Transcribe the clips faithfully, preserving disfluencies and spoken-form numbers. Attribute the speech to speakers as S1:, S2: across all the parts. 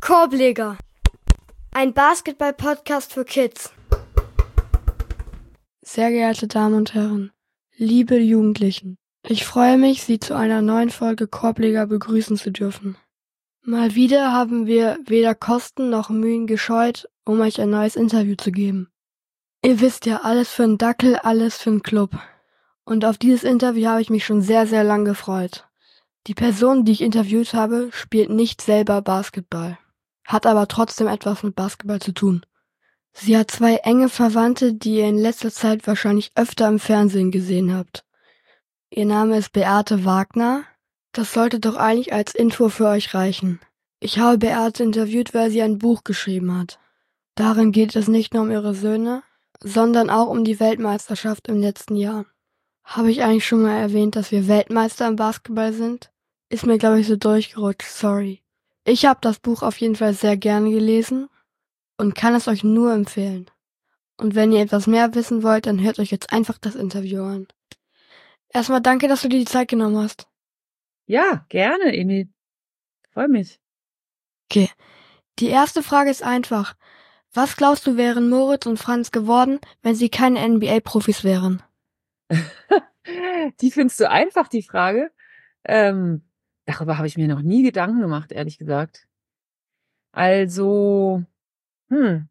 S1: Korbleger, ein Basketball-Podcast für Kids.
S2: Sehr geehrte Damen und Herren, liebe Jugendlichen, ich freue mich, Sie zu einer neuen Folge Korbleger begrüßen zu dürfen. Mal wieder haben wir weder Kosten noch Mühen gescheut, um euch ein neues Interview zu geben. Ihr wisst ja, alles für einen Dackel, alles für einen Club. Und auf dieses Interview habe ich mich schon sehr, sehr lang gefreut. Die Person, die ich interviewt habe, spielt nicht selber Basketball, hat aber trotzdem etwas mit Basketball zu tun. Sie hat zwei enge Verwandte, die ihr in letzter Zeit wahrscheinlich öfter im Fernsehen gesehen habt. Ihr Name ist Beate Wagner. Das sollte doch eigentlich als Info für euch reichen. Ich habe Beate interviewt, weil sie ein Buch geschrieben hat. Darin geht es nicht nur um ihre Söhne, sondern auch um die Weltmeisterschaft im letzten Jahr. Habe ich eigentlich schon mal erwähnt, dass wir Weltmeister im Basketball sind? Ist mir, glaube ich, so durchgerutscht, sorry. Ich habe das Buch auf jeden Fall sehr gerne gelesen und kann es euch nur empfehlen. Und wenn ihr etwas mehr wissen wollt, dann hört euch jetzt einfach das Interview an. Erstmal danke, dass du dir die Zeit genommen hast.
S3: Ja, gerne, Emil. Freue mich.
S2: Okay. Die erste Frage ist einfach. Was glaubst du, wären Moritz und Franz geworden, wenn sie keine N B A-Profis wären?
S3: Die findest du einfach, die Frage. Ähm, darüber habe ich mir noch nie Gedanken gemacht, ehrlich gesagt. Also, hm,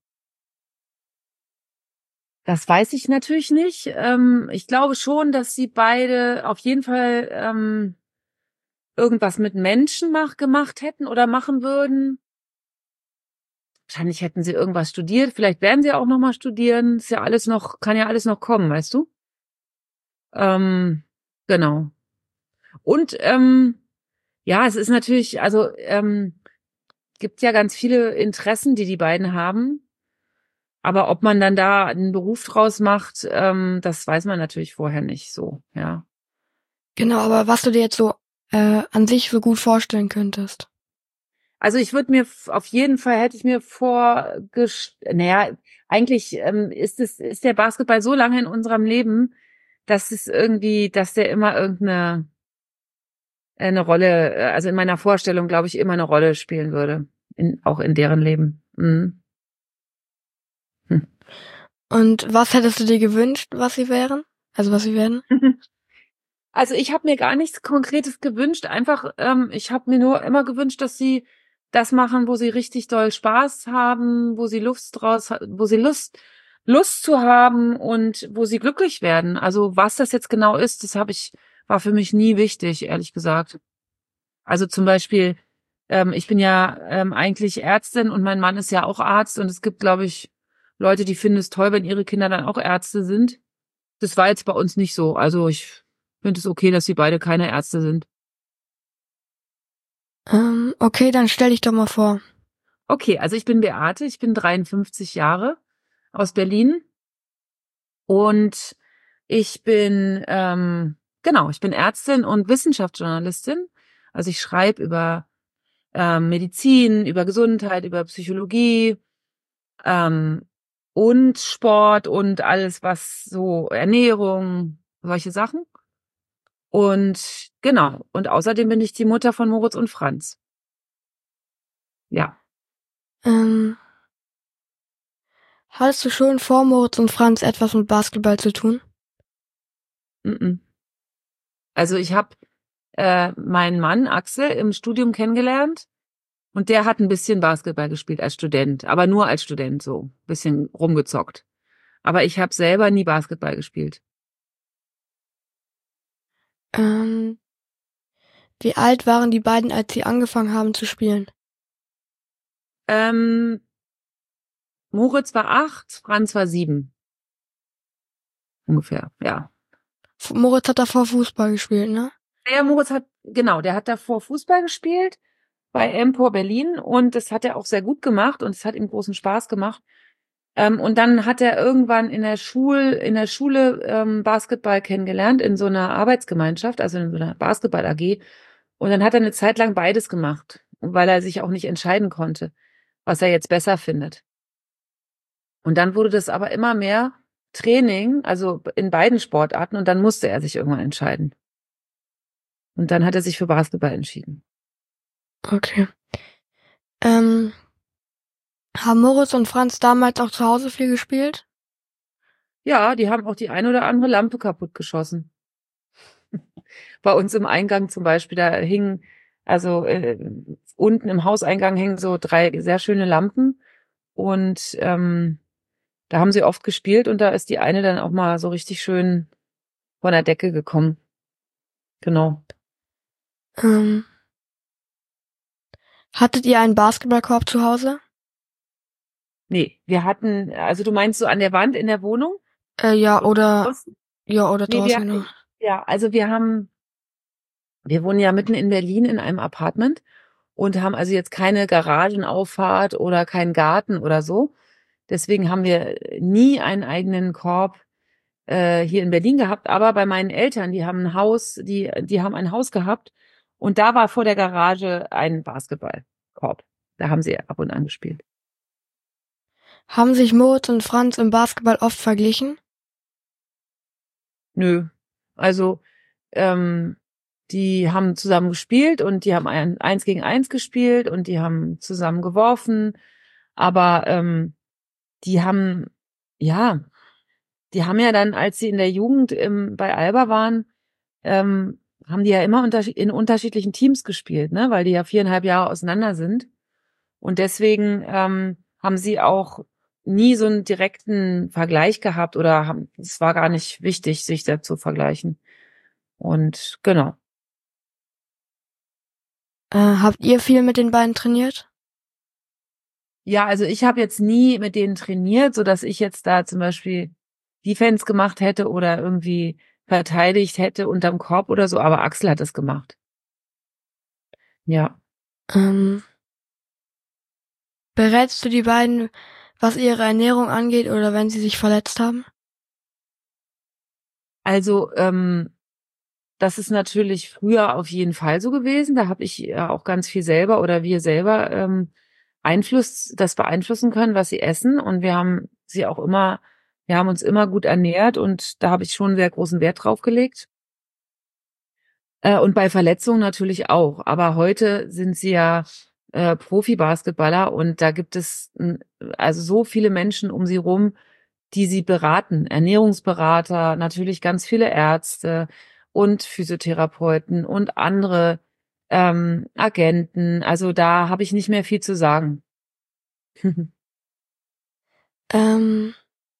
S3: das weiß ich natürlich nicht. Ähm, ich glaube schon, dass sie beide auf jeden Fall ähm, irgendwas mit Menschen mach, gemacht hätten oder machen würden. Wahrscheinlich hätten sie irgendwas studiert. Vielleicht werden sie auch noch mal studieren. Ist ja alles noch, kann ja alles noch kommen, weißt du? Ähm, genau. Und ähm, ja, es ist natürlich, also ähm, gibt ja ganz viele Interessen, die die beiden haben. Aber ob man dann da einen Beruf draus macht, ähm, das weiß man natürlich vorher nicht so, ja.
S2: Genau, aber was du dir jetzt so äh, an sich so gut vorstellen könntest.
S3: Also ich würde mir f- auf jeden Fall hätte ich mir vorgestellt, naja, eigentlich ähm, ist es ist der Basketball so lange in unserem Leben, dass es irgendwie, dass der immer irgendeine äh, eine Rolle, äh, also in meiner Vorstellung, glaube ich, immer eine Rolle spielen würde, in, auch in deren Leben. Mhm. Hm.
S2: Und was hättest du dir gewünscht, was sie wären? Also was sie werden?
S3: Also ich habe mir gar nichts Konkretes gewünscht. Einfach, ähm, ich habe mir nur immer gewünscht, dass sie das machen, wo sie richtig doll Spaß haben, wo sie Lust draus, ha- wo sie Lust, Lust zu haben und wo sie glücklich werden. Also was das jetzt genau ist, das habe ich, war für mich nie wichtig, ehrlich gesagt. Also zum Beispiel, ähm, ich bin ja ähm, eigentlich Ärztin und mein Mann ist ja auch Arzt und es gibt, glaube ich, Leute, die finden es toll, wenn ihre Kinder dann auch Ärzte sind. Das war jetzt bei uns nicht so. Also ich finde es okay, dass sie beide keine Ärzte sind.
S2: Ähm, okay, dann stell dich doch mal vor.
S3: Okay, also ich bin Beate, ich bin dreiundfünfzig Jahre aus Berlin und ich bin, ähm, genau, ich bin Ärztin und Wissenschaftsjournalistin. Also ich schreibe über ähm, Medizin, über Gesundheit, über Psychologie ähm, und Sport und alles, was so Ernährung, solche Sachen. Und genau, und außerdem bin ich die Mutter von Moritz und Franz. Ja.
S2: Ähm, hattest du schon vor Moritz und Franz etwas mit Basketball zu tun?
S3: Mm-mm. Also ich habe äh, meinen Mann Axel im Studium kennengelernt und der hat ein bisschen Basketball gespielt als Student, aber nur als Student so, ein bisschen rumgezockt. Aber ich habe selber nie Basketball gespielt.
S2: Ähm, wie alt waren die beiden, als sie angefangen haben zu spielen?
S3: Ähm, Moritz war acht, Franz war sieben. Ungefähr, ja.
S2: F- Moritz hat davor Fußball gespielt, ne?
S3: Der Moritz hat, genau, der hat davor Fußball gespielt bei Empor Berlin und das hat er auch sehr gut gemacht und es hat ihm großen Spaß gemacht. Ähm, und dann hat er irgendwann in der Schul, in der Schule ähm, Basketball kennengelernt, in so einer Arbeitsgemeinschaft, also in so einer Basketball-A G. Und dann hat er eine Zeit lang beides gemacht, weil er sich auch nicht entscheiden konnte, was er jetzt besser findet. Und dann wurde das aber immer mehr Training, also in beiden Sportarten, und dann musste er sich irgendwann entscheiden. Und dann hat er sich für Basketball entschieden.
S2: Okay. Ähm, Haben Moritz und Franz damals auch zu Hause viel gespielt?
S3: Ja, die haben auch die ein oder andere Lampe kaputt geschossen. Bei uns im Eingang zum Beispiel, da hingen, also äh, unten im Hauseingang hängen so drei sehr schöne Lampen und ähm, da haben sie oft gespielt und da ist die eine dann auch mal so richtig schön von der Decke gekommen. Genau.
S2: Ähm, hattet ihr einen Basketballkorb zu Hause?
S3: Nee, wir hatten, also du meinst so an der Wand in der Wohnung?
S2: Äh, ja, oder,
S3: Draußen?
S2: ja, oder
S3: Nee,
S2: draußen,
S3: wir,
S2: genau.
S3: ja, also wir haben, wir wohnen ja mitten in Berlin in einem Apartment und haben also jetzt keine Garagenauffahrt oder keinen Garten oder so. Deswegen haben wir nie einen eigenen Korb äh, hier in Berlin gehabt. Aber bei meinen Eltern, die haben ein Haus, die, die haben ein Haus gehabt und da war vor der Garage ein Basketballkorb. Da haben sie ab und an gespielt.
S2: Haben sich Moritz und Franz im Basketball oft verglichen?
S3: Nö. Also, ähm, die haben zusammen gespielt und die haben ein, eins gegen eins gespielt und die haben zusammen geworfen. Aber ähm, die haben, ja, die haben ja dann, als sie in der Jugend im, bei Alba waren, ähm, haben die ja immer unter, in unterschiedlichen Teams gespielt, ne, weil die ja viereinhalb Jahre auseinander sind. Und deswegen ähm, haben sie auch nie so einen direkten Vergleich gehabt oder haben, es war gar nicht wichtig, sich da zu vergleichen. Und genau.
S2: Äh, habt ihr viel mit den beiden trainiert?
S3: Ja, also ich habe jetzt nie mit denen trainiert, so dass ich jetzt da zum Beispiel Defense gemacht hätte oder irgendwie verteidigt hätte unterm Korb oder so, aber Axel hat das gemacht. Ja.
S2: Ähm, berätst du die beiden, was ihre Ernährung angeht oder wenn sie sich verletzt haben?
S3: Also, ähm, das ist natürlich früher auf jeden Fall so gewesen. Da habe ich ja auch ganz viel selber oder wir selber ähm, Einfluss, das beeinflussen können, was sie essen. Und wir haben sie auch immer, wir haben uns immer gut ernährt und da habe ich schon sehr großen Wert drauf gelegt. Äh, und bei Verletzungen natürlich auch. Aber heute sind sie ja äh, Profi-Basketballer und da gibt es n- also so viele Menschen um sie rum, die sie beraten. Ernährungsberater, natürlich ganz viele Ärzte und Physiotherapeuten und andere ähm, Agenten. Also da habe ich nicht mehr viel zu sagen.
S2: Ähm,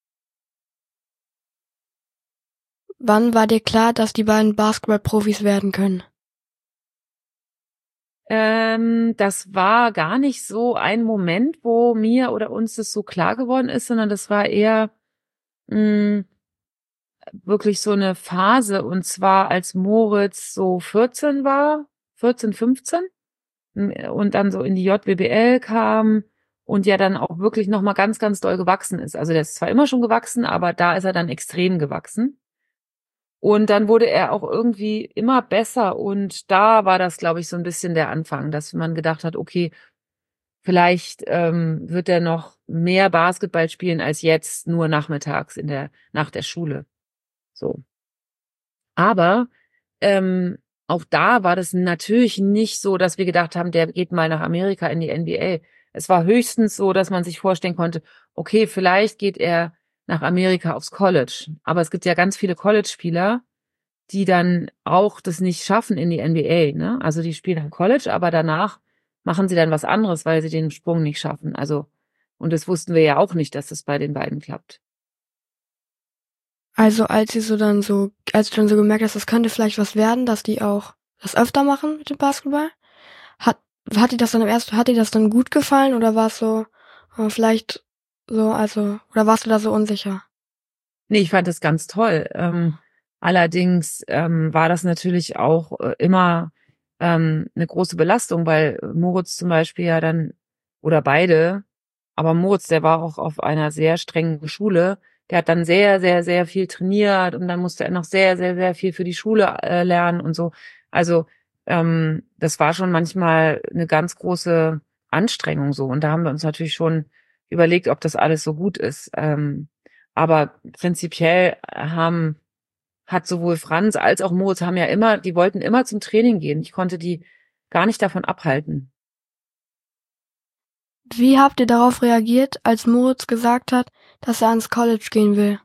S2: wann war dir klar, dass die beiden Basketballprofis werden können?
S3: Ähm, das war gar nicht so ein Moment, wo mir oder uns das so klar geworden ist, sondern das war eher mh, wirklich so eine Phase. Und zwar als Moritz so vierzehn war, vierzehn, fünfzehn und dann so in die J W B L kam und ja dann auch wirklich nochmal ganz, ganz doll gewachsen ist. Also der ist zwar immer schon gewachsen, aber da ist er dann extrem gewachsen. Und dann wurde er auch irgendwie immer besser und da war das, glaube ich, so ein bisschen der Anfang, dass man gedacht hat, okay, vielleicht ähm, wird er noch mehr Basketball spielen als jetzt nur nachmittags in der nach der Schule. So. Aber ähm, auch da war das natürlich nicht so, dass wir gedacht haben, der geht mal nach Amerika in die N B A. Es war höchstens so, dass man sich vorstellen konnte, okay, vielleicht geht er nach Amerika aufs College. Aber es gibt ja ganz viele College-Spieler, die dann auch das nicht schaffen in die N B A, ne? Also die spielen am College, aber danach machen sie dann was anderes, weil sie den Sprung nicht schaffen. Also, und das wussten wir ja auch nicht, dass das bei den beiden klappt.
S2: Also als sie so dann so, als du dann so gemerkt hast, das könnte vielleicht was werden, dass die auch das öfter machen mit dem Basketball, hat, hat dir das dann im ersten, hat dir das dann gut gefallen oder war es so, äh, vielleicht so, also, oder warst du da so unsicher?
S3: Nee, ich fand das ganz toll. Ähm, allerdings ähm, war das natürlich auch äh, immer ähm, eine große Belastung, weil Moritz zum Beispiel ja dann, oder beide, aber Moritz, der war auch auf einer sehr strengen Schule, der hat dann sehr, sehr, sehr viel trainiert und dann musste er noch sehr, sehr, sehr viel für die Schule äh, lernen und so. Also ähm, das war schon manchmal eine ganz große Anstrengung so. Und da haben wir uns natürlich schon überlegt, ob das alles so gut ist. Ähm, aber prinzipiell haben, hat sowohl Franz als auch Moritz haben ja immer, die wollten immer zum Training gehen. Ich konnte die gar nicht davon abhalten.
S2: Wie habt ihr darauf reagiert, als Moritz gesagt hat, dass er ans College gehen will?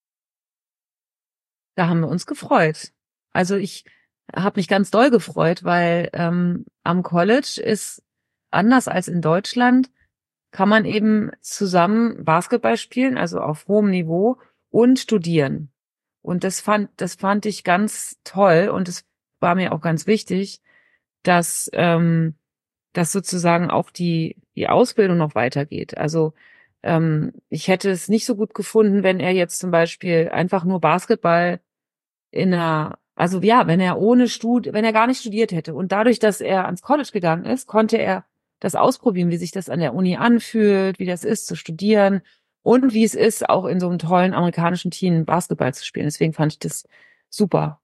S3: Da haben wir uns gefreut. Also ich habe mich ganz doll gefreut, weil ähm, am College ist anders als in Deutschland, kann man eben zusammen Basketball spielen, also auf hohem Niveau und studieren. Und das fand, das fand ich ganz toll und es war mir auch ganz wichtig, dass, ähm, dass sozusagen auch die, die Ausbildung noch weitergeht. Also ähm, ich hätte es nicht so gut gefunden, wenn er jetzt zum Beispiel einfach nur Basketball in einer, also ja, wenn er ohne Stud, wenn er gar nicht studiert hätte. Und dadurch, dass er ans College gegangen ist, konnte er das ausprobieren, wie sich das an der Uni anfühlt, wie das ist zu studieren und wie es ist, auch in so einem tollen amerikanischen Team Basketball zu spielen. Deswegen fand ich das super.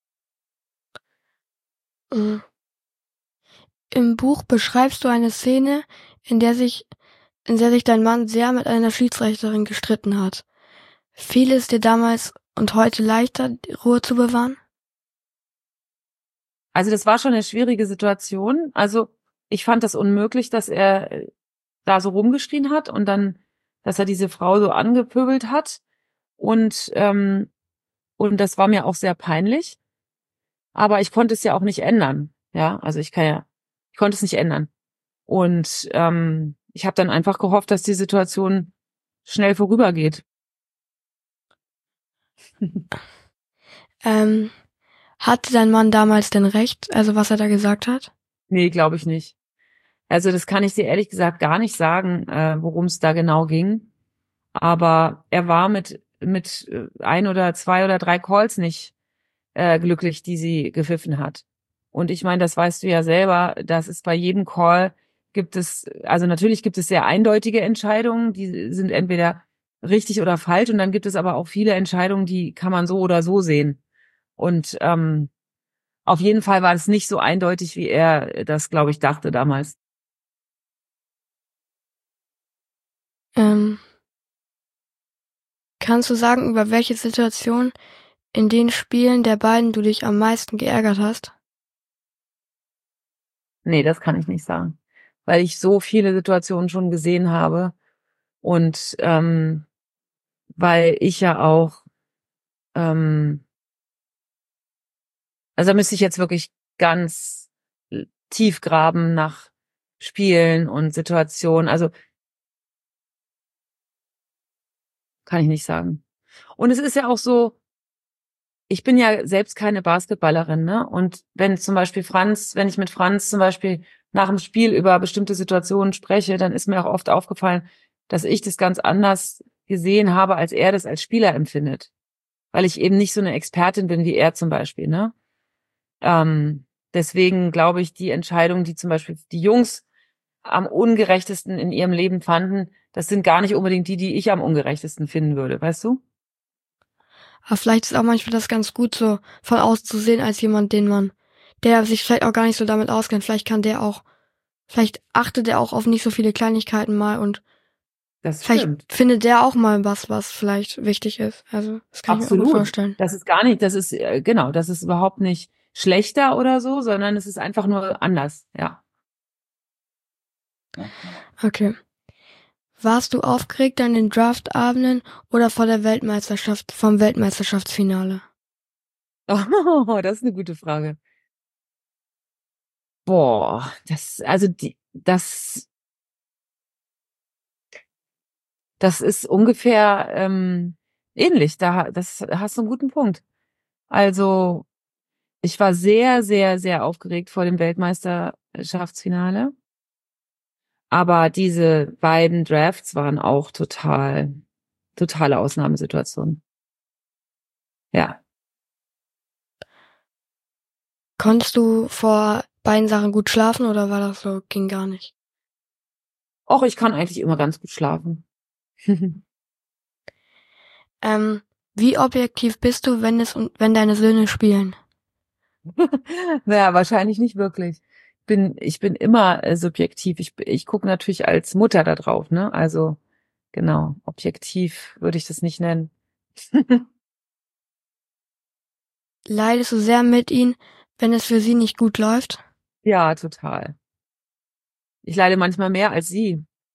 S2: Mhm. Im Buch beschreibst du eine Szene, in der sich, in der sich dein Mann sehr mit einer Schiedsrichterin gestritten hat. Fiel es dir damals und heute leichter, die Ruhe zu bewahren?
S3: Also das war schon eine schwierige Situation. Also ich fand das unmöglich, dass er da so rumgeschrien hat und dann, dass er diese Frau so angepöbelt hat. Und, ähm, und das war mir auch sehr peinlich. Aber ich konnte es ja auch nicht ändern. Ja, also ich kann ja, ich konnte es nicht ändern. Und ähm, ich habe dann einfach gehofft, dass die Situation schnell vorübergeht.
S2: ähm, hatte dein Mann damals denn recht, also was er da gesagt hat?
S3: Nee, glaube ich nicht. Also das kann ich dir ehrlich gesagt gar nicht sagen, äh, worum es da genau ging. Aber er war mit mit äh, ein oder zwei oder drei Calls nicht äh, glücklich, die sie gepfiffen hat. Und ich meine, das weißt du ja selber, dass es bei jedem Call gibt es, also natürlich gibt es sehr eindeutige Entscheidungen, die sind entweder richtig oder falsch. Und dann gibt es aber auch viele Entscheidungen, die kann man so oder so sehen. Und ähm, auf jeden Fall war es nicht so eindeutig, wie er das, glaube ich, dachte damals.
S2: Ähm, kannst du sagen, über welche Situation in den Spielen der beiden du dich am meisten geärgert hast?
S3: Nee, das kann ich nicht sagen, weil ich so viele Situationen schon gesehen habe und ähm, weil ich ja auch, ähm, also da müsste ich jetzt wirklich ganz tief graben nach Spielen und Situationen, also kann ich nicht sagen. Und es ist ja auch so, ich bin ja selbst keine Basketballerin, ne? Und wenn zum Beispiel Franz, wenn ich mit Franz zum Beispiel nach dem Spiel über bestimmte Situationen spreche, dann ist mir auch oft aufgefallen, dass ich das ganz anders gesehen habe, als er das als Spieler empfindet. Weil ich eben nicht so eine Expertin bin wie er zum Beispiel, ne? Ähm, deswegen glaube ich, die Entscheidung, die zum Beispiel die Jungs am ungerechtesten in ihrem Leben fanden, das sind gar nicht unbedingt die, die ich am ungerechtesten finden würde, weißt du?
S2: Aber vielleicht ist auch manchmal das ganz gut, so von auszusehen als jemand, den man, der sich vielleicht auch gar nicht so damit auskennt. Vielleicht kann der auch, vielleicht achtet er auch auf nicht so viele Kleinigkeiten mal und
S3: Das
S2: vielleicht
S3: stimmt.
S2: findet der auch mal was, was vielleicht wichtig ist. Also, das kann ich mir auch gut vorstellen.
S3: Das ist gar nicht, das ist, äh, genau, das ist überhaupt nicht schlechter oder so, sondern es ist einfach nur anders, ja.
S2: Okay. Warst du aufgeregt an den Draftabenden oder vor der Weltmeisterschaft, vom Weltmeisterschaftsfinale?
S3: Oh, das ist eine gute Frage. Boah, das, also die, das, das ist ungefähr ähm, ähnlich. Da, das hast du einen guten Punkt. Also ich war sehr, sehr, sehr aufgeregt vor dem Weltmeisterschaftsfinale. Aber diese beiden Drafts waren auch total, totale Ausnahmesituationen. Ja.
S2: Konntest du vor beiden Sachen gut schlafen oder war das so, ging gar nicht?
S3: Och, ich kann eigentlich immer ganz gut schlafen.
S2: Ähm, wie objektiv bist du, wenn es und wenn deine Söhne spielen?
S3: Naja, wahrscheinlich nicht wirklich. Bin, ich bin immer äh, subjektiv. Ich, ich gucke natürlich als Mutter da drauf, ne? Also, genau, objektiv würde ich das nicht nennen.
S2: Leidest du sehr mit ihnen, wenn es für sie nicht gut läuft?
S3: Ja, total. Ich leide manchmal mehr als sie.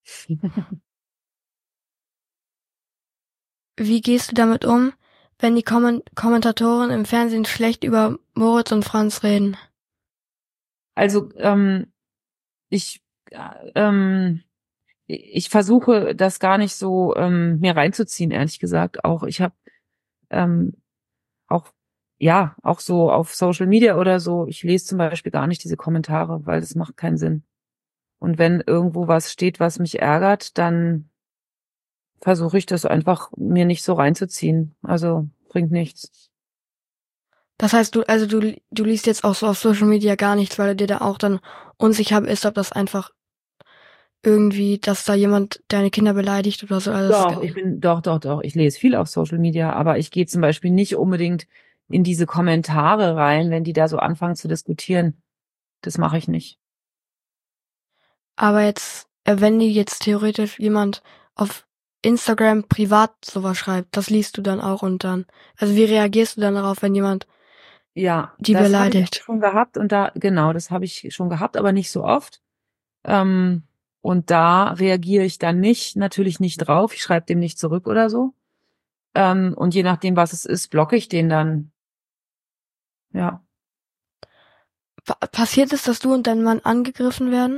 S2: Wie gehst du damit um, wenn die Komment- Kommentatoren im Fernsehen schlecht über Moritz und Franz reden?
S3: Also ähm, ich äh, ähm, ich versuche das gar nicht so ähm, mir reinzuziehen, ehrlich gesagt. Auch ich habe ähm, auch ja auch so auf Social Media oder so. Ich lese zum Beispiel gar nicht diese Kommentare, weil das macht keinen Sinn. Und wenn irgendwo was steht, was mich ärgert, dann versuche ich das einfach mir nicht so reinzuziehen. Also bringt nichts.
S2: Das heißt, du, also du, du liest jetzt auch so auf Social Media gar nichts, weil du dir da auch dann unsicher bist, ob das einfach irgendwie, dass da jemand deine Kinder beleidigt oder so. Also
S3: Doch, ich bin, doch, doch, doch. Ich lese viel auf Social Media, aber ich gehe zum Beispiel nicht unbedingt in diese Kommentare rein, wenn die da so anfangen zu diskutieren. Das mache ich nicht.
S2: Aber jetzt, äh, wenn dir jetzt theoretisch jemand auf Instagram privat sowas schreibt, das liest du dann auch und dann, also wie reagierst du dann darauf, wenn jemand
S3: Ja,
S2: die
S3: das habe ich
S2: beleidigt?
S3: schon gehabt und da, genau, das habe ich schon gehabt, aber nicht so oft. Ähm, und da reagiere ich dann nicht, natürlich nicht drauf. Ich schreibe dem nicht zurück oder so. Ähm, und je nachdem, was es ist, blocke ich den dann. Ja.
S2: Pa passiert es, dass du und dein Mann angegriffen werden?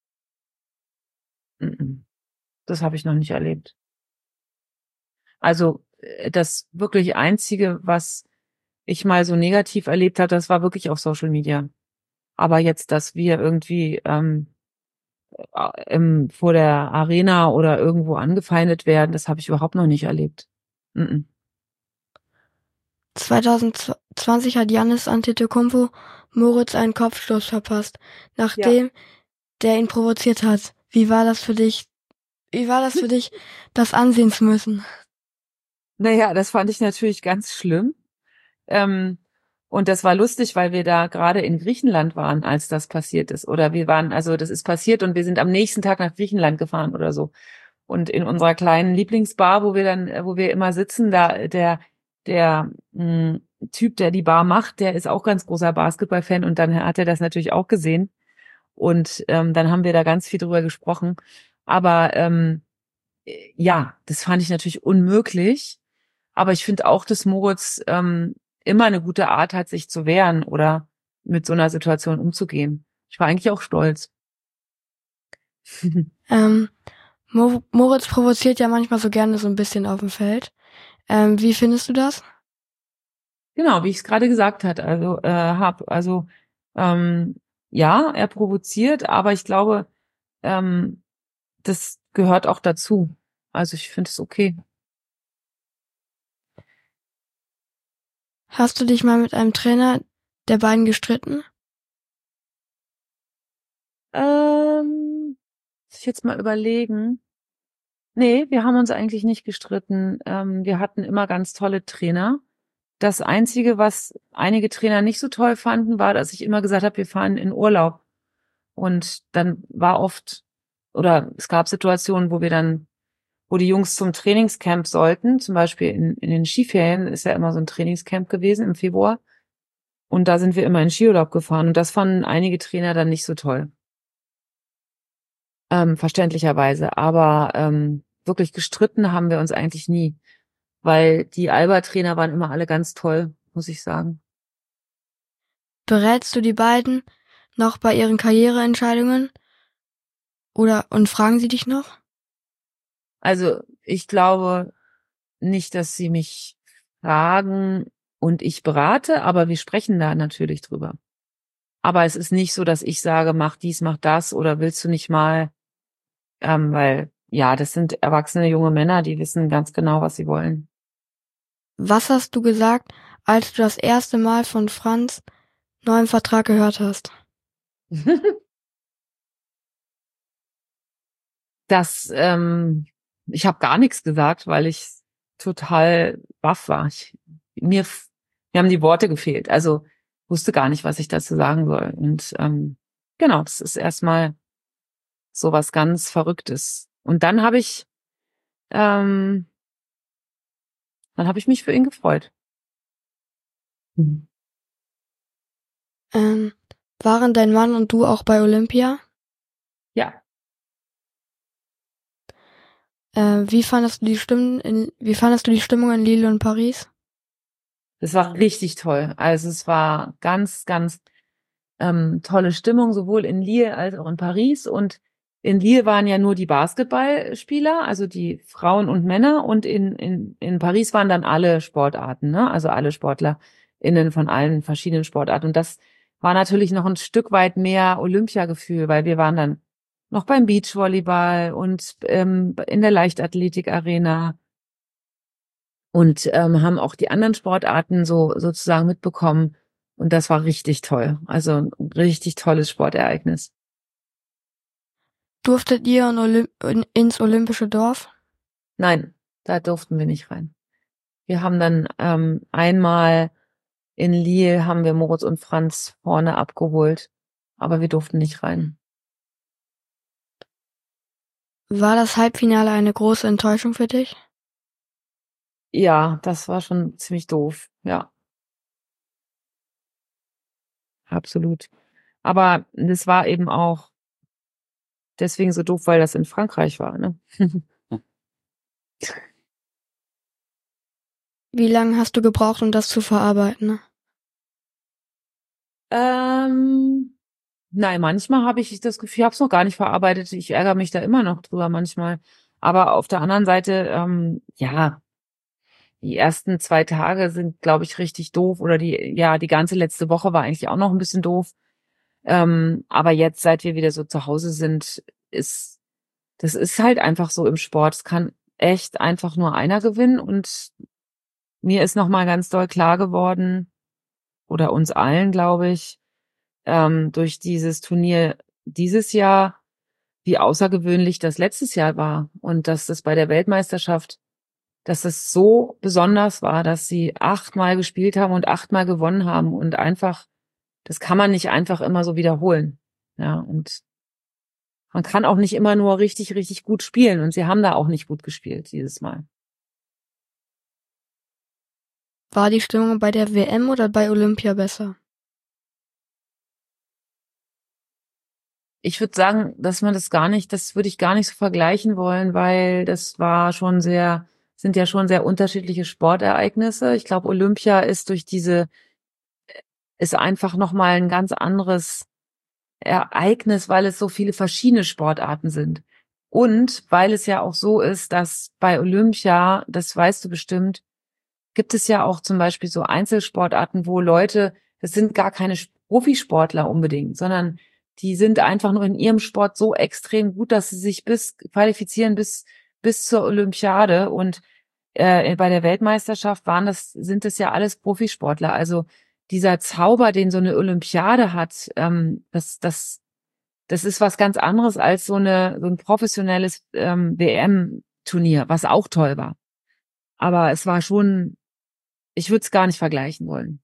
S3: Mhm. Das habe ich noch nicht erlebt. Also äh, das wirklich Einzige, was ich mal so negativ erlebt habe, das war wirklich auf Social Media. Aber jetzt, dass wir irgendwie ähm, äh, im, vor der Arena oder irgendwo angefeindet werden, das habe ich überhaupt noch nicht erlebt. Mhm.
S2: zwanzig zwanzig hat Giannis Antetokounmpo Moritz einen Kopfstoß verpasst,
S3: Ja.
S2: nachdem der ihn provoziert hat. Wie war das für dich? Wie war das für dich, das ansehen zu müssen?
S3: Naja, das fand ich natürlich ganz schlimm. Ähm, und das war lustig, weil wir da gerade in Griechenland waren, als das passiert ist. Oder wir waren, also das ist passiert und wir sind am nächsten Tag nach Griechenland gefahren oder so. Und in unserer kleinen Lieblingsbar, wo wir dann, wo wir immer sitzen, da der der mh, Typ, der die Bar macht, der ist auch ganz großer Basketballfan und dann hat er das natürlich auch gesehen. Und ähm, dann haben wir da ganz viel drüber gesprochen. Aber ähm, ja, das fand ich natürlich unmöglich. Aber ich finde auch, dass Moritz ähm, immer eine gute Art hat, sich zu wehren oder mit so einer Situation umzugehen. Ich war eigentlich auch stolz.
S2: Ähm, Mo Moritz provoziert ja manchmal so gerne so ein bisschen auf dem Feld. Ähm, wie findest du das?
S3: Genau, wie ich es gerade gesagt hat, also äh, hab, also ähm, ja, er provoziert, aber ich glaube, ähm, das gehört auch dazu. Also ich finde es okay.
S2: Hast du dich mal mit einem Trainer der beiden gestritten?
S3: Ähm, muss ich jetzt mal überlegen. Nee, wir haben uns eigentlich nicht gestritten. Ähm, wir hatten immer ganz tolle Trainer. Das Einzige, was einige Trainer nicht so toll fanden, war, dass ich immer gesagt habe, wir fahren in Urlaub. Und dann war oft, oder es gab Situationen, wo wir dann, wo die Jungs zum Trainingscamp sollten, zum Beispiel in, in den Skiferien ist ja immer so ein Trainingscamp gewesen im Februar. Und da sind wir immer in Skiurlaub gefahren. Und das fanden einige Trainer dann nicht so toll. Ähm, verständlicherweise. Aber ähm, wirklich gestritten haben wir uns eigentlich nie. Weil die Alba-Trainer waren immer alle ganz toll, muss ich sagen.
S2: Berätst du die beiden noch bei ihren Karriereentscheidungen? Oder und fragen sie dich noch?
S3: Also ich glaube nicht, dass sie mich fragen und ich berate, aber wir sprechen da natürlich drüber. Aber es ist nicht so, dass ich sage, mach dies, mach das oder willst du nicht mal, ähm, weil ja, das sind erwachsene junge Männer, die wissen ganz genau, was sie wollen.
S2: Was hast du gesagt, als du das erste Mal von Franz neuen Vertrag gehört hast?
S3: Das, ähm, ich habe gar nichts gesagt, weil ich total baff war. Ich, mir, mir haben die Worte gefehlt. Also wusste gar nicht, was ich dazu sagen soll. Und ähm, genau, das ist erstmal so was ganz Verrücktes. Und dann habe ich, ähm, dann habe ich mich für ihn gefreut. Mhm.
S2: Ähm, waren dein Mann und du auch bei Olympia?
S3: Ja,
S2: Äh, wie fandest du die Stimmen in, wie fandest du die Stimmung in Lille und Paris?
S3: Das war richtig toll. Also es war ganz, ganz ähm, tolle Stimmung, sowohl in Lille als auch in Paris. Und in Lille waren ja nur die Basketballspieler, also die Frauen und Männer. Und in, in, in Paris waren dann alle Sportarten, ne? Also alle SportlerInnen von allen verschiedenen Sportarten. Und das war natürlich noch ein Stück weit mehr Olympiagefühl, weil wir waren dann noch beim Beachvolleyball und ähm, in der Leichtathletik-Arena und ähm, haben auch die anderen Sportarten so sozusagen mitbekommen. Und das war richtig toll. Also ein richtig tolles Sportereignis.
S2: Durftet ihr in Olymp in, ins Olympische Dorf?
S3: Nein, da durften wir nicht rein. Wir haben dann ähm, einmal in Lille haben wir Moritz und Franz vorne abgeholt, aber wir durften nicht rein.
S2: War das Halbfinale eine große Enttäuschung für dich?
S3: Ja, das war schon ziemlich doof, ja. Absolut. Aber das war eben auch deswegen so doof, weil das in Frankreich war, ne?
S2: Wie lange hast du gebraucht, um das zu verarbeiten?
S3: Ähm, nein, manchmal habe ich das Gefühl, ich habe es noch gar nicht verarbeitet. Ich ärgere mich da immer noch drüber manchmal. Aber auf der anderen Seite, ähm, ja, die ersten zwei Tage sind, glaube ich, richtig doof. Oder die, ja, die ganze letzte Woche war eigentlich auch noch ein bisschen doof. Ähm, aber jetzt, seit wir wieder so zu Hause sind, ist, das ist halt einfach so im Sport. Es kann echt einfach nur einer gewinnen. Und mir ist nochmal ganz doll klar geworden, oder uns allen, glaube ich, ähm, durch dieses Turnier dieses Jahr, wie außergewöhnlich das letztes Jahr war und dass das bei der Weltmeisterschaft, dass es so besonders war, dass sie achtmal gespielt haben und achtmal gewonnen haben und einfach, das kann man nicht einfach immer so wiederholen. Ja, und man kann auch nicht immer nur richtig, richtig gut spielen und sie haben da auch nicht gut gespielt dieses Mal.
S2: War die Stimmung bei der W M oder bei Olympia besser?
S3: Ich würde sagen, dass man das gar nicht, das würde ich gar nicht so vergleichen wollen, weil das war schon sehr, sind ja schon sehr unterschiedliche Sportereignisse. Ich glaube, Olympia ist durch diese, ist einfach nochmal ein ganz anderes Ereignis, weil es so viele verschiedene Sportarten sind. Und weil es ja auch so ist, dass bei Olympia, das weißt du bestimmt, gibt es ja auch zum Beispiel so Einzelsportarten, wo Leute, das sind gar keine Profisportler unbedingt, sondern die sind einfach nur in ihrem Sport so extrem gut, dass sie sich bis qualifizieren bis bis zur Olympiade. Und äh, bei der Weltmeisterschaft waren das sind das ja alles Profisportler. Also dieser Zauber, den so eine Olympiade hat, ähm, das das das ist was ganz anderes als so eine so ein professionelles ähm, W M-Turnier, was auch toll war. Aber es war schon, ich würde es gar nicht vergleichen wollen.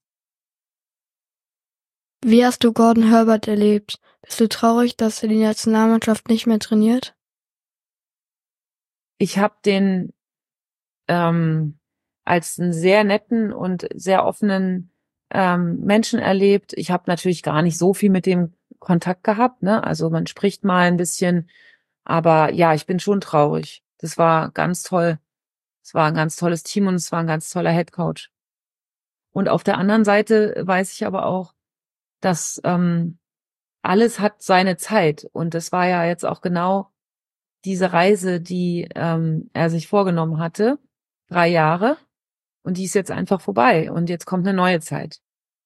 S2: Wie hast du Gordon Herbert erlebt? Bist du traurig, dass er die Nationalmannschaft nicht mehr trainiert?
S3: Ich habe den ähm, als einen sehr netten und sehr offenen ähm, Menschen erlebt. Ich habe natürlich gar nicht so viel mit dem Kontakt gehabt, ne? Also man spricht mal ein bisschen, aber ja, ich bin schon traurig. Das war ganz toll. Es war ein ganz tolles Team und es war ein ganz toller Headcoach. Und auf der anderen Seite weiß ich aber auch, dass ähm, alles hat seine Zeit. Und das war ja jetzt auch genau diese Reise, die ähm, er sich vorgenommen hatte, drei Jahre. Und die ist jetzt einfach vorbei. Und jetzt kommt eine neue Zeit.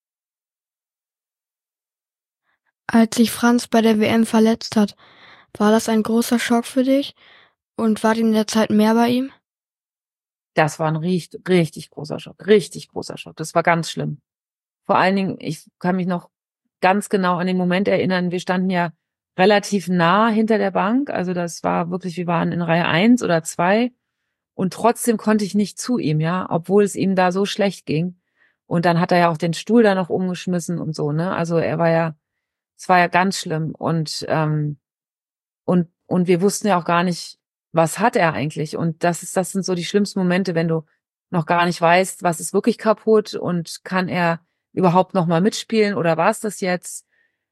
S2: Als sich Franz bei der W M verletzt hat, war das ein großer Schock für dich? Und wart ihr in der Zeit mehr bei ihm?
S3: Das war ein richtig, richtig großer Schock. Richtig großer Schock. Das war ganz schlimm. Vor allen Dingen, ich kann mich noch ganz genau an den Moment erinnern. Wir standen ja relativ nah hinter der Bank. Also das war wirklich, wir waren in Reihe eins oder zwei. Und trotzdem konnte ich nicht zu ihm, ja, obwohl es ihm da so schlecht ging. Und dann hat er ja auch den Stuhl da noch umgeschmissen und so, ne? Also er war ja, es war ja ganz schlimm. Und ähm, und und wir wussten ja auch gar nicht, was hat er eigentlich. Und das ist, das sind so die schlimmsten Momente, wenn du noch gar nicht weißt, was ist wirklich kaputt und kann er überhaupt noch mal mitspielen oder war es das jetzt?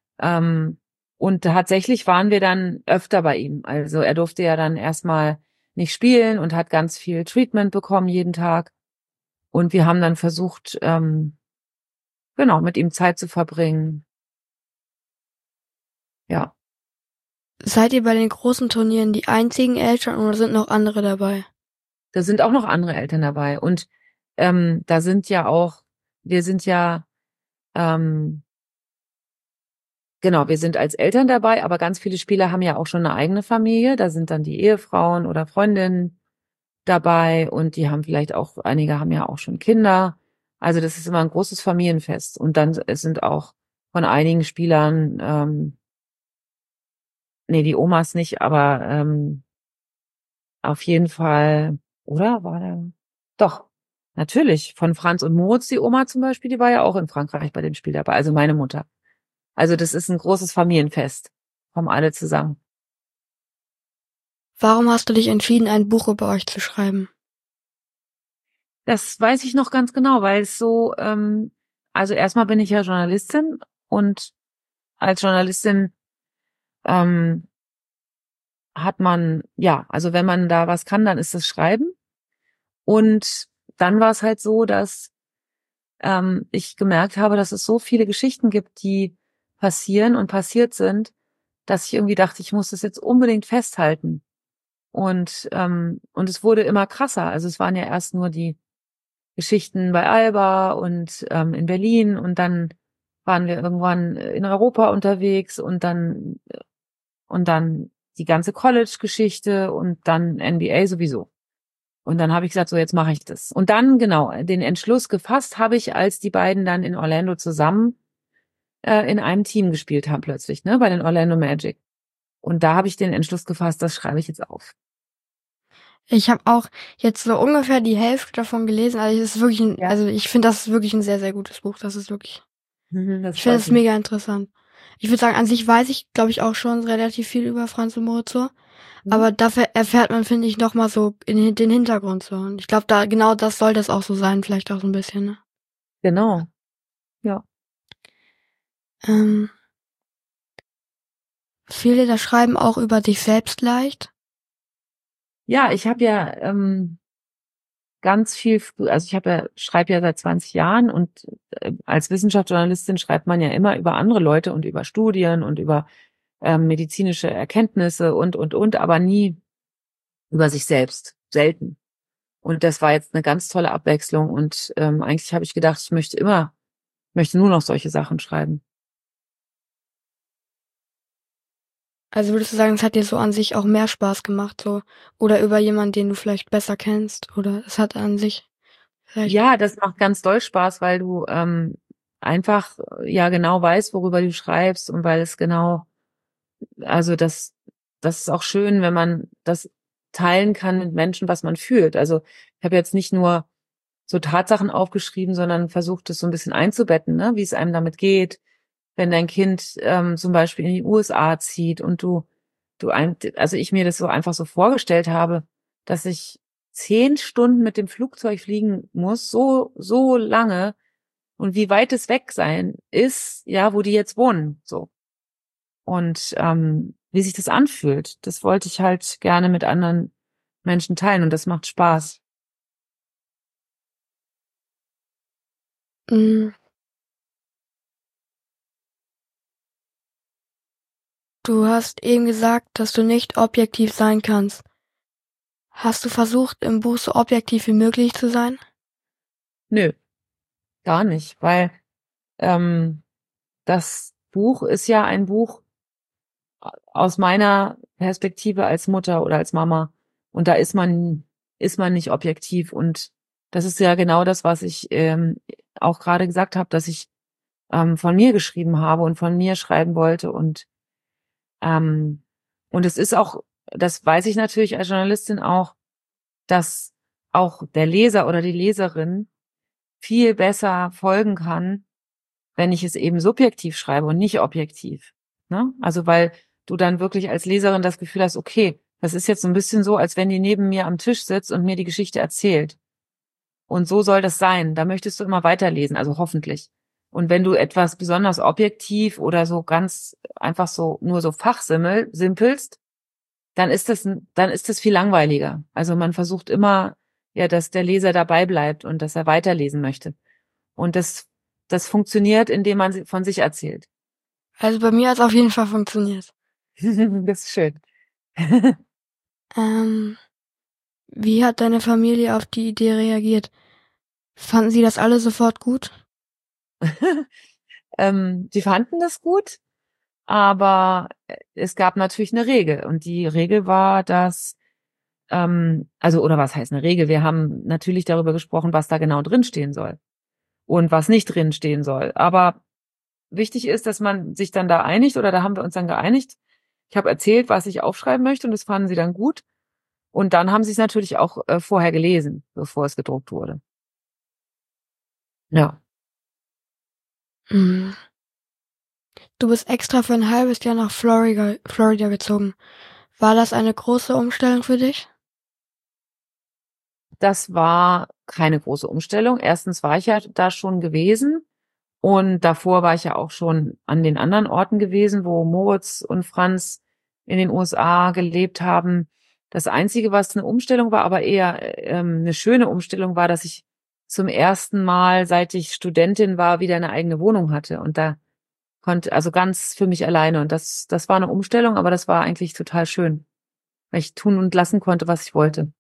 S3: Ähm, und tatsächlich waren wir dann öfter bei ihm. Also er durfte ja dann erstmal nicht spielen und hat ganz viel Treatment bekommen jeden Tag. Und wir haben dann versucht, ähm, genau, mit ihm Zeit zu verbringen. Ja.
S2: Seid ihr bei den großen Turnieren die einzigen Eltern oder sind noch andere dabei?
S3: Da sind auch noch andere Eltern dabei. Und ähm, da sind ja auch, wir sind ja, ähm, genau, wir sind als Eltern dabei, aber ganz viele Spieler haben ja auch schon eine eigene Familie. Da sind dann die Ehefrauen oder Freundinnen dabei und die haben vielleicht auch, einige haben ja auch schon Kinder. Also das ist immer ein großes Familienfest. Und dann es sind auch von einigen Spielern, ähm, nee, die Omas nicht, aber ähm, auf jeden Fall, oder? War der? Doch, natürlich. Von Franz und Moritz, die Oma zum Beispiel, die war ja auch in Frankreich bei dem Spiel dabei, also meine Mutter. Also das ist ein großes Familienfest. Kommen alle zusammen.
S2: Warum hast du dich entschieden, ein Buch über euch zu schreiben?
S3: Das weiß ich noch ganz genau, weil es so, ähm, also erstmal bin ich ja Journalistin und als Journalistin ähm, hat man, ja, also wenn man da was kann, dann ist das Schreiben. Und dann war es halt so, dass ähm, ich gemerkt habe, dass es so viele Geschichten gibt, die passieren und passiert sind, dass ich irgendwie dachte, ich muss das jetzt unbedingt festhalten. Und ähm, und es wurde immer krasser. Also es waren ja erst nur die Geschichten bei Alba und ähm, in Berlin und dann waren wir irgendwann in Europa unterwegs und dann und dann die ganze College-Geschichte und dann N B A sowieso. Und dann habe ich gesagt, so jetzt mache ich das. Und dann genau den Entschluss gefasst habe ich, als die beiden dann in Orlando zusammen äh, in einem Team gespielt haben plötzlich, ne, bei den Orlando Magic. Und da habe ich den Entschluss gefasst, das schreibe ich jetzt auf.
S2: Ich habe auch jetzt so ungefähr die Hälfte davon gelesen. Also es ist wirklich, ein,
S3: Ja.
S2: also ich finde, das ist wirklich ein sehr, sehr gutes Buch. Das ist wirklich,
S3: Mhm, das
S2: ich finde
S3: freut
S2: es
S3: mich.
S2: mega interessant. Ich würde sagen, an sich weiß ich, glaube ich, auch schon relativ viel über Franz und Moritz so.
S3: Mhm.
S2: Aber dafür erfährt man, finde ich, noch mal so in den Hintergrund so. Und ich glaube, da genau das soll das auch so sein, vielleicht auch so ein bisschen. Ne?
S3: Genau. Ja.
S2: Ähm, fiel dir das Schreiben auch über dich selbst leicht?
S3: Ja, ich habe ja ähm, ganz viel, frü- also ich habe ja schreibe ja seit zwanzig Jahren und äh, als Wissenschaftsjournalistin schreibt man ja immer über andere Leute und über Studien und über ähm, medizinische Erkenntnisse und und und, aber nie über sich selbst, selten. Und das war jetzt eine ganz tolle Abwechslung und ähm, eigentlich habe ich gedacht, ich möchte immer, möchte nur noch solche Sachen schreiben.
S2: Also würdest du sagen, es hat dir so an sich auch mehr Spaß gemacht, so? Oder über jemanden, den du vielleicht besser kennst? Oder es hat an sich vielleicht...
S3: Ja, das macht ganz doll Spaß, weil du ähm, einfach äh, ja genau weißt, worüber du schreibst und weil es genau, also das, das ist auch schön, wenn man das teilen kann mit Menschen, was man fühlt. Also ich habe jetzt nicht nur so Tatsachen aufgeschrieben, sondern versucht, es so ein bisschen einzubetten, ne, wie es einem damit geht, wenn dein Kind ähm, zum Beispiel in die U S A zieht und du, du ein, also ich mir das so einfach so vorgestellt habe, dass ich zehn Stunden mit dem Flugzeug fliegen muss, so, so lange und wie weit es weg sein ist, ja, wo die jetzt wohnen, so. Und ähm, wie sich das anfühlt, das wollte ich halt gerne mit anderen Menschen teilen und das macht Spaß.
S2: Mm. Du hast eben gesagt, dass du nicht objektiv sein kannst. Hast du versucht, im Buch so objektiv wie möglich zu sein?
S3: Nö, gar nicht, weil ähm, das Buch ist ja ein Buch aus meiner Perspektive als Mutter oder als Mama. Und da ist man, ist man nicht objektiv. Und das ist ja genau das, was ich ähm, auch gerade gesagt habe, dass ich ähm, von mir geschrieben habe und von mir schreiben wollte. Und ähm, und es ist auch, das weiß ich natürlich als Journalistin auch, dass auch der Leser oder die Leserin viel besser folgen kann, wenn ich es eben subjektiv schreibe und nicht objektiv. Ne? Also weil du dann wirklich als Leserin das Gefühl hast, okay, das ist jetzt so ein bisschen so, als wenn die neben mir am Tisch sitzt und mir die Geschichte erzählt. Und so soll das sein. Da möchtest du immer weiterlesen, also hoffentlich. Und wenn du etwas besonders objektiv oder so ganz einfach so nur so fachsimpel, simpelst, dann ist das, dann ist das viel langweiliger. Also man versucht immer, ja, dass der Leser dabei bleibt und dass er weiterlesen möchte. Und das, das funktioniert, indem man von sich erzählt.
S2: Also bei mir hat es auf jeden Fall funktioniert.
S3: Das ist schön.
S2: Ähm, wie hat deine Familie auf die Idee reagiert? Fanden sie das alle sofort gut?
S3: ähm, die fanden das gut, aber es gab natürlich eine Regel. Und die Regel war, dass, ähm, also, oder was heißt eine Regel? Wir haben natürlich darüber gesprochen, was da genau drinstehen soll und was nicht drinstehen soll. Aber wichtig ist, dass man sich dann da einigt, oder da haben wir uns dann geeinigt. Ich habe erzählt, was ich aufschreiben möchte, und das fanden sie dann gut. Und dann haben sie es natürlich auch äh, vorher gelesen, bevor es gedruckt wurde. Ja.
S2: Mhm. Du bist extra für ein halbes Jahr nach Florida, Florida gezogen. War das eine große Umstellung für dich?
S3: Das war keine große Umstellung. Erstens war ich ja da schon gewesen, und davor war ich ja auch schon an den anderen Orten gewesen, wo Moritz und Franz in den U S A gelebt haben. Das Einzige, was eine Umstellung war, aber eher ähm, eine schöne Umstellung war, dass ich zum ersten Mal, seit ich Studentin war, wieder eine eigene Wohnung hatte. Und da konnte, also ganz für mich alleine. Und das, das war eine Umstellung, aber das war eigentlich total schön, weil ich tun und lassen konnte, was ich wollte.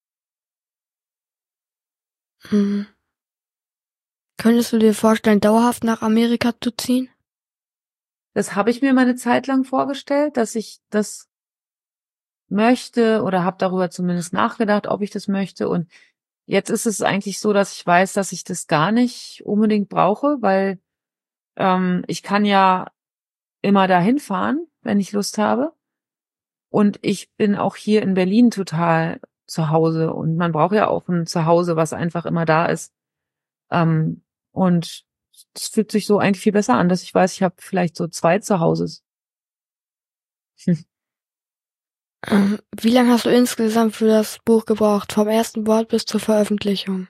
S2: Mhm. Könntest du dir vorstellen, dauerhaft nach Amerika zu ziehen?
S3: Das habe ich mir mal eine Zeit lang vorgestellt, dass ich das möchte, oder habe darüber zumindest nachgedacht, ob ich das möchte. Und jetzt ist es eigentlich so, dass ich weiß, dass ich das gar nicht unbedingt brauche, weil ähm, ich kann ja immer dahin fahren, wenn ich Lust habe. Und ich bin auch hier in Berlin total zu Hause. Und man braucht ja auch ein Zuhause, was einfach immer da ist. Ähm, und es fühlt sich so eigentlich viel besser an, dass ich weiß, ich habe vielleicht so zwei Zuhauses.
S2: Ähm, wie lange hast du insgesamt für das Buch gebraucht, vom ersten Wort bis zur Veröffentlichung?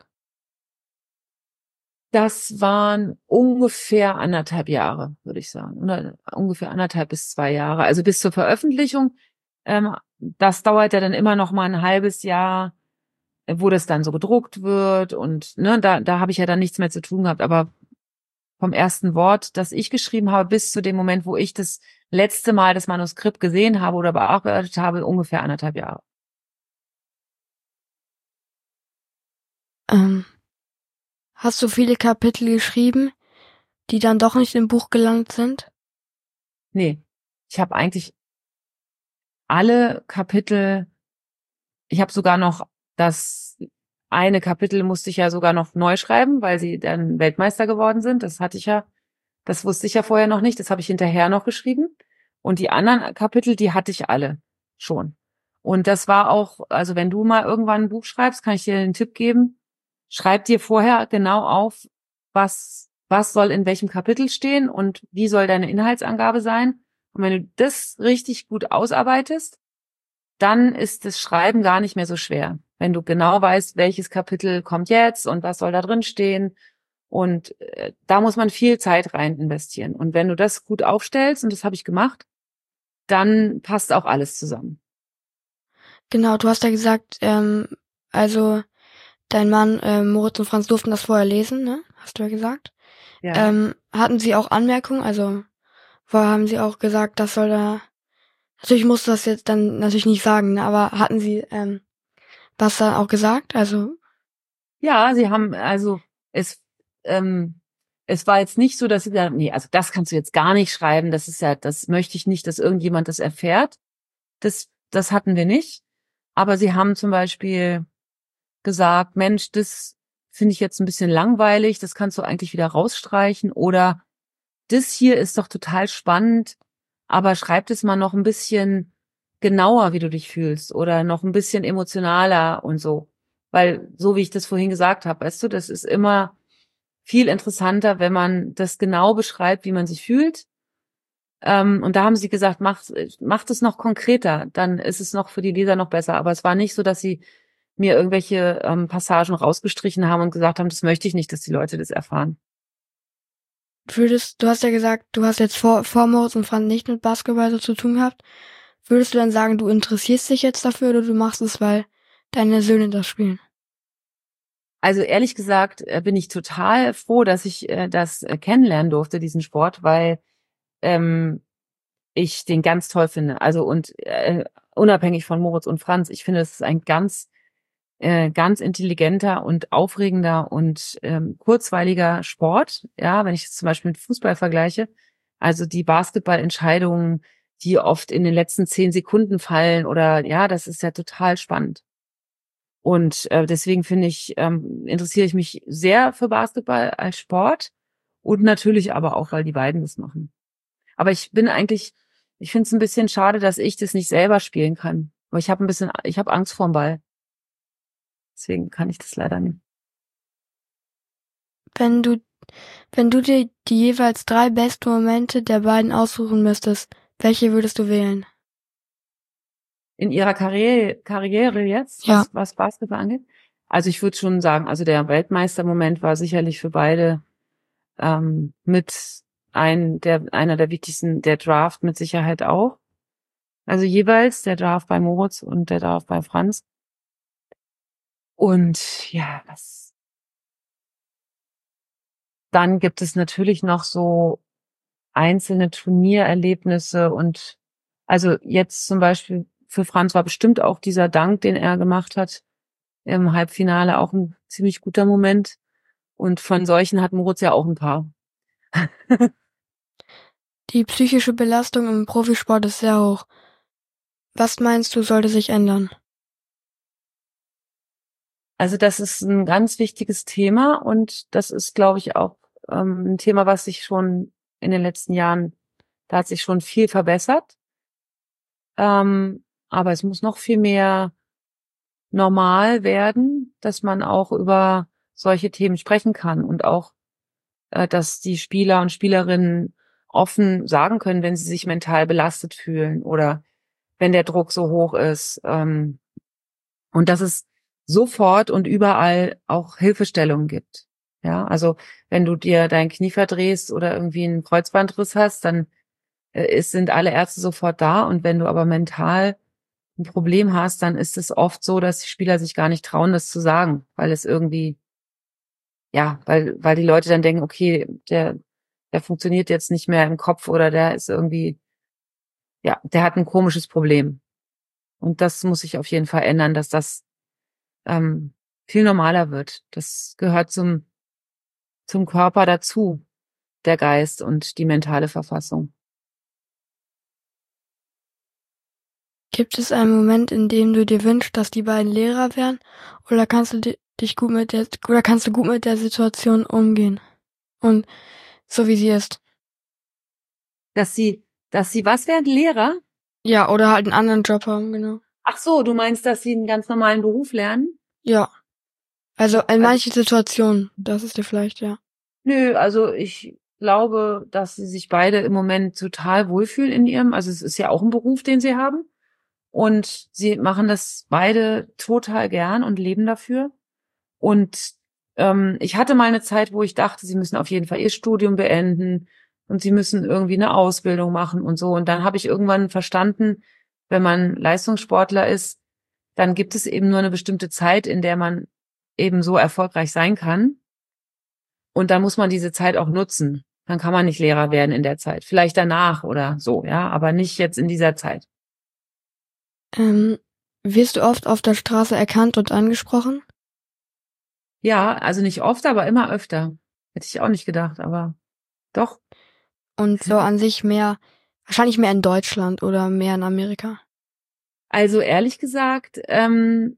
S3: Das waren ungefähr anderthalb Jahre, würde ich sagen. Oder ungefähr anderthalb bis zwei Jahre. Also bis zur Veröffentlichung. Ähm, das dauert ja dann immer noch mal ein halbes Jahr, wo das dann so gedruckt wird. Und ne, da, da habe ich ja dann nichts mehr zu tun gehabt. Aber vom ersten Wort, das ich geschrieben habe, bis zu dem Moment, wo ich das letzte Mal das Manuskript gesehen habe oder bearbeitet habe, ungefähr anderthalb Jahre.
S2: Ähm, hast du viele Kapitel geschrieben, die dann doch nicht im Buch gelandet sind?
S3: Nee, ich habe eigentlich alle Kapitel, ich habe sogar noch das eine Kapitel musste ich ja sogar noch neu schreiben, weil sie dann Weltmeister geworden sind. Das hatte ich ja, das wusste ich ja vorher noch nicht. Das habe ich hinterher noch geschrieben. Und die anderen Kapitel, die hatte ich alle schon. Und das war auch, also wenn du mal irgendwann ein Buch schreibst, kann ich dir einen Tipp geben. Schreib dir vorher genau auf, was, was soll in welchem Kapitel stehen und wie soll deine Inhaltsangabe sein. Und wenn du das richtig gut ausarbeitest, dann ist das Schreiben gar nicht mehr so schwer. Wenn du genau weißt, welches Kapitel kommt jetzt und was soll da drin stehen. Und äh, da muss man viel Zeit rein investieren. Und wenn du das gut aufstellst, und das habe ich gemacht, dann passt auch alles zusammen.
S2: Genau, du hast ja gesagt, ähm, also dein Mann, äh, Moritz und Franz durften das vorher lesen, ne? Hast du ja gesagt.
S3: Ja.
S2: Ähm, hatten sie auch Anmerkungen? Also, vorher haben sie auch gesagt, das soll da. Natürlich musst du das jetzt dann natürlich nicht sagen, ne? Aber hatten sie ähm, was da auch gesagt? Also.
S3: Ja, sie haben, also es, ähm, es war jetzt nicht so, dass sie gesagt haben, nee, also das kannst du jetzt gar nicht schreiben, das ist ja, das möchte ich nicht, dass irgendjemand das erfährt. Das, das hatten wir nicht. Aber sie haben zum Beispiel gesagt, Mensch, das finde ich jetzt ein bisschen langweilig, das kannst du eigentlich wieder rausstreichen. Oder das hier ist doch total spannend, aber schreib das mal noch ein bisschen genauer, wie du dich fühlst, oder noch ein bisschen emotionaler und so. Weil, so wie ich das vorhin gesagt habe, weißt du, das ist immer viel interessanter, wenn man das genau beschreibt, wie man sich fühlt. Ähm, und da haben sie gesagt, mach, mach das noch konkreter, dann ist es noch für die Leser noch besser. Aber es war nicht so, dass sie mir irgendwelche ähm, Passagen rausgestrichen haben und gesagt haben, das möchte ich nicht, dass die Leute das erfahren.
S2: Würdest, du hast ja gesagt, du hast jetzt vor, vor Moritz und Franz nicht mit Basketball so zu tun gehabt. Würdest du dann sagen, du interessierst dich jetzt dafür oder du machst es, weil deine Söhne das spielen?
S3: Also ehrlich gesagt äh, bin ich total froh, dass ich äh, das äh, kennenlernen durfte, diesen Sport, weil ähm, ich den ganz toll finde. Also und äh, unabhängig von Moritz und Franz, ich finde, es ist ein ganz, äh, ganz intelligenter und aufregender und ähm, kurzweiliger Sport. Ja, wenn ich es zum Beispiel mit Fußball vergleiche, also die Basketballentscheidungen, die oft in den letzten zehn Sekunden fallen oder ja, das ist ja total spannend. Und äh, deswegen finde ich, ähm, interessiere ich mich sehr für Basketball als Sport und natürlich aber auch, weil die beiden das machen. Aber ich bin eigentlich, ich finde es ein bisschen schade, dass ich das nicht selber spielen kann. Aber ich habe ein bisschen, ich habe Angst vorm Ball. Deswegen kann ich das leider nicht.
S2: Wenn du, wenn du dir die jeweils drei besten Momente der beiden aussuchen müsstest, welche würdest du wählen?
S3: In ihrer Karriere, Karriere jetzt,
S2: Ja.
S3: was, was Basketball angeht? Also ich würde schon sagen, also der Weltmeistermoment war sicherlich für beide ähm, mit ein, der, einer der wichtigsten, der Draft mit Sicherheit auch. Also jeweils der Draft bei Moritz und der Draft bei Franz. Und ja, was. Dann gibt es natürlich noch so einzelne Turniererlebnisse und also jetzt zum Beispiel für Franz war bestimmt auch dieser Dank, den er gemacht hat im Halbfinale, auch ein ziemlich guter Moment. Und von solchen hat Moritz ja auch ein paar.
S2: Die psychische Belastung im Profisport ist sehr hoch. Was meinst du, sollte sich ändern?
S3: Also das ist ein ganz wichtiges Thema und das ist, glaube ich, auch ähm, ein Thema, was sich schon in den letzten Jahren, da hat sich schon viel verbessert. Ähm, aber es muss noch viel mehr normal werden, dass man auch über solche Themen sprechen kann und auch, äh, dass die Spieler und Spielerinnen offen sagen können, wenn sie sich mental belastet fühlen oder wenn der Druck so hoch ist. Ähm, und dass es sofort und überall auch Hilfestellungen gibt. Ja, also wenn du dir dein Knie verdrehst oder irgendwie einen Kreuzbandriss hast, dann äh, ist, sind alle Ärzte sofort da. Und wenn du aber mental ein Problem hast, dann ist es oft so, dass die Spieler sich gar nicht trauen, das zu sagen, weil es irgendwie, ja, weil, weil die Leute dann denken, okay, der, der funktioniert jetzt nicht mehr im Kopf oder der ist irgendwie, ja, der hat ein komisches Problem. Und das muss sich auf jeden Fall ändern, dass das ähm, viel normaler wird. Das gehört zum, zum Körper dazu, der Geist und die mentale Verfassung.
S2: Gibt es einen Moment, in dem du dir wünschst, dass die beiden Lehrer wären, oder kannst du di- dich gut mit der oder kannst du gut mit der Situation umgehen? Und so wie sie ist.
S3: Dass sie, dass sie was werden? Lehrer?
S2: Ja, oder halt einen anderen Job haben, genau.
S3: Ach so, du meinst, dass sie einen ganz normalen Beruf lernen?
S2: Ja. Also in
S3: Also,
S2: manchen Situationen, das ist dir vielleicht, ja.
S3: nö, also ich glaube, dass sie sich beide im Moment total wohlfühlen in ihrem, also es ist ja auch ein Beruf, den sie haben. Und sie machen das beide total gern und leben dafür. Und ähm, ich hatte mal eine Zeit, wo ich dachte, sie müssen auf jeden Fall ihr Studium beenden und sie müssen irgendwie eine Ausbildung machen und so. Und dann habe ich irgendwann verstanden, wenn man Leistungssportler ist, dann gibt es eben nur eine bestimmte Zeit, in der man eben so erfolgreich sein kann. Und dann muss man diese Zeit auch nutzen. Dann kann man nicht Lehrer werden in der Zeit. Vielleicht danach oder so, ja, aber nicht jetzt in dieser Zeit.
S2: Ähm, wirst du oft auf der Straße erkannt und angesprochen?
S3: Ja, also nicht oft, aber immer öfter. Hätte ich auch nicht gedacht, aber doch.
S2: Und so an sich mehr, wahrscheinlich mehr in Deutschland oder mehr in Amerika?
S3: Also ehrlich gesagt, ähm,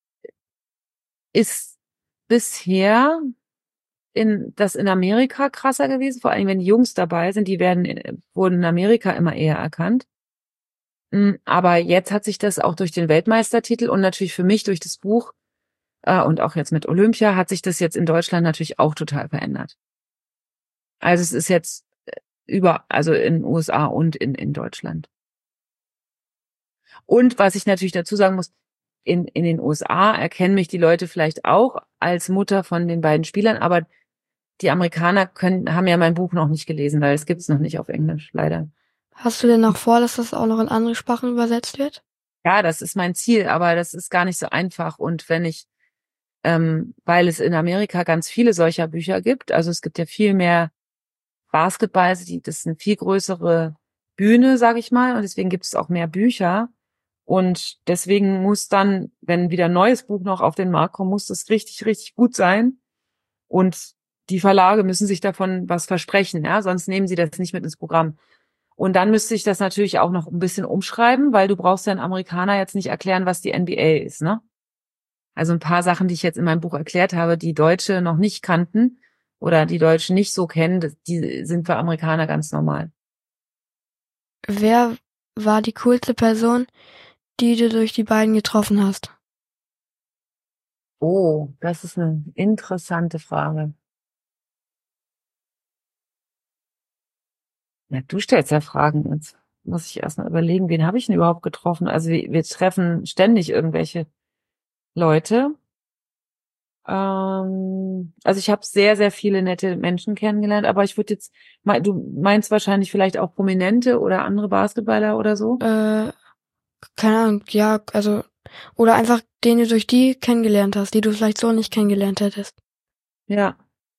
S3: ist bisher in das in Amerika krasser gewesen, vor allem wenn die Jungs dabei sind, die werden in, wurden in Amerika immer eher erkannt. Mm, Aber jetzt hat sich das auch durch den Weltmeistertitel und natürlich für mich durch das Buch äh, und auch jetzt mit Olympia hat sich das jetzt in Deutschland natürlich auch total verändert. Also es ist jetzt äh, über, also in den U S A und in in Deutschland. Und was ich natürlich dazu sagen muss, in, in den U S A erkennen mich die Leute vielleicht auch als Mutter von den beiden Spielern, aber die Amerikaner können, haben ja mein Buch noch nicht gelesen, weil es gibt's noch nicht auf Englisch, leider.
S2: Hast du denn noch vor, dass das auch noch in andere Sprachen übersetzt wird?
S3: Ja, das ist mein Ziel, aber das ist gar nicht so einfach. Und wenn ich, ähm, weil es in Amerika ganz viele solcher Bücher gibt, also es gibt ja viel mehr Basketball, also die, das ist eine viel größere Bühne, sage ich mal, und deswegen gibt es auch mehr Bücher. Und deswegen muss dann, wenn wieder ein neues Buch noch auf den Markt kommt, muss das richtig, richtig gut sein. Und die Verlage müssen sich davon was versprechen, ja, sonst nehmen sie das nicht mit ins Programm. Und dann müsste ich das natürlich auch noch ein bisschen umschreiben, weil du brauchst ja einen Amerikaner jetzt nicht erklären, was die N B A ist, ne? Also ein paar Sachen, die ich jetzt in meinem Buch erklärt habe, die Deutsche noch nicht kannten oder die Deutschen nicht so kennen, die sind für Amerikaner ganz normal.
S2: Wer war die coolste Person, die du durch die beiden getroffen hast?
S3: Oh, das ist eine interessante Frage. Ja, du stellst ja Fragen. Jetzt muss ich erst mal überlegen, wen habe ich denn überhaupt getroffen? Also wir, wir treffen ständig irgendwelche Leute. Ähm, also ich habe sehr, sehr viele nette Menschen kennengelernt, aber ich würde jetzt, du meinst wahrscheinlich vielleicht auch Prominente oder andere Basketballer oder so?
S2: Äh, keine Ahnung, ja, also, oder einfach den du durch die kennengelernt hast, die du vielleicht so nicht kennengelernt hättest.
S3: Ja.